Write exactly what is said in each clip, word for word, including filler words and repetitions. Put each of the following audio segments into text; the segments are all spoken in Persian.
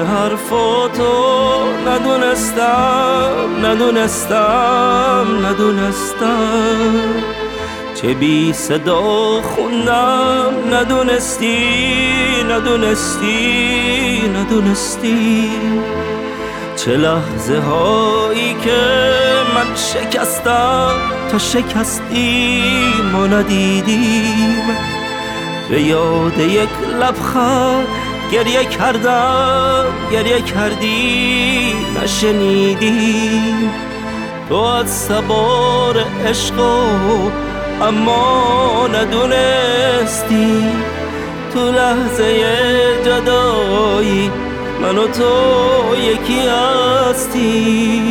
حرفاتو ندونستم ندونستم ندونستم چه بی صدا خوندم ندونستی ندونستی ندونستی چه لحظه هایی که من شکستم تا شکستی ما ندیدیم به یاد یک لبخند گریه کردم گریه کردی نشنیدیم تو از سوار عشقو اما ندونستی تو لحظه جدایی من و تو یکی هستی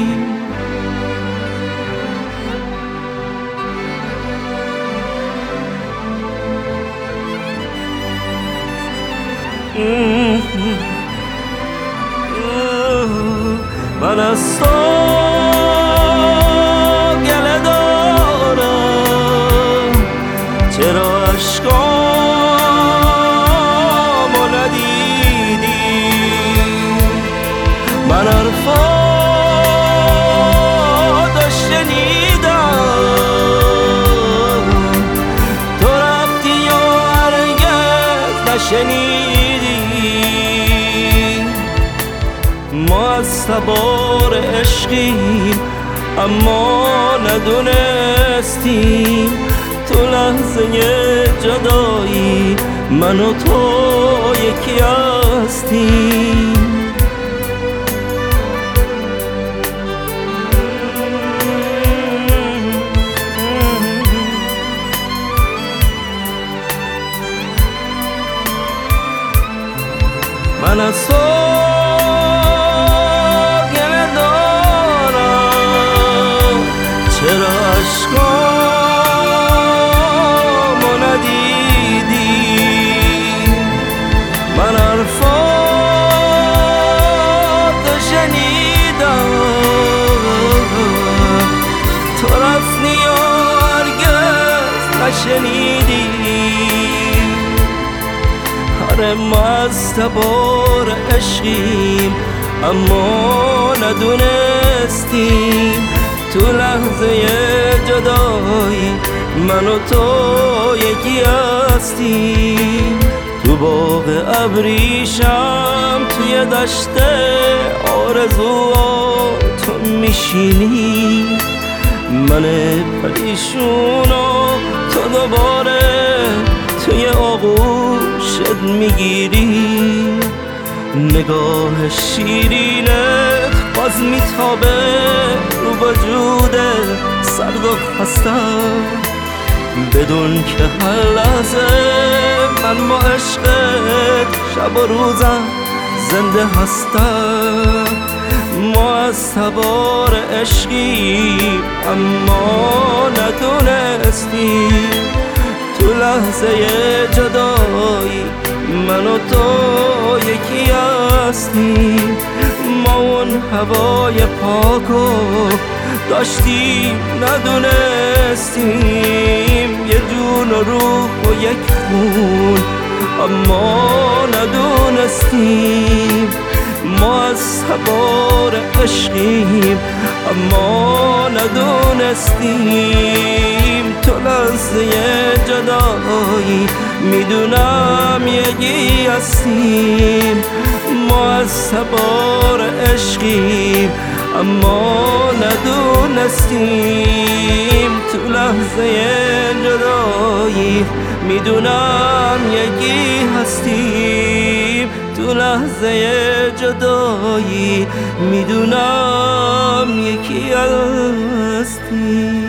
من از تو گله دارم چرا عشقامو ندیدی من حرفاتو شنیدم تو رفتی و هرگز نشنیدی ما از سوار عشقیم اما ندونستیم تو لحظه جدایی من و تو یکی هستیم من از تو گله دارم چرا عشقامو ندیدی من حرفاتو شنیدم تو رفتی و هرگز نشنیدی ما از سوار عشقیم اما ندونستیم تو لحظه جدایی من و تو یکی هستیم تو باغ ابریشم توی دشت آرزوها تو میشینی من پریشونو تو دوباره توی آغوشت میگیری نگاه شیرینت باز میتابه رو وجودت سرد و خستم بدون که هر لحظه من با عشقت شب و روزم زنده هستم ما از سوار عشقیم اما ندونستیم تو لحظه جدایی من و تو یکی هستیم ما اون هوای پاکو داشتیم ندونستیم یه جون و روح و یک خون اما ندونستیم ما از سوار عشقیم اما ندونستیم تو لحظه جدایی میدونم یکی هستیم ما از سوار عشقیم اما ندونستیم تو لحظه جدایی میدونم یکی هستیم تو لحظه جدایی میدونم یکی هستیم